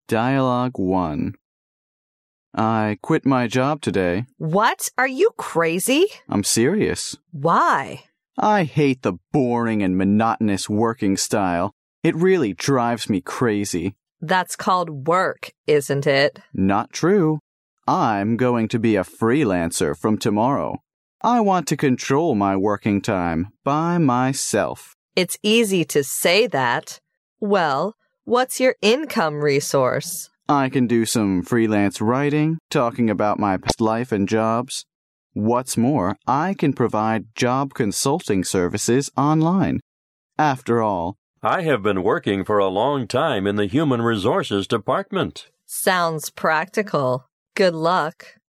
Dialogue 1. I quit my job today. What? Are you crazy? I'm serious. Why? I hate the boring and monotonous working style. It really drives me crazy. That's called work, isn't it? Not true. I'm going to be a freelancer from tomorrow. I want to control my working time by myself. It's easy to say that. Well, what's your income resource? I can do some freelance writing, talking about my past life and jobs. What's more, I can provide job consulting services online. After all, I have been working for a long time in the Human Resources Department. Sounds practical. Good luck.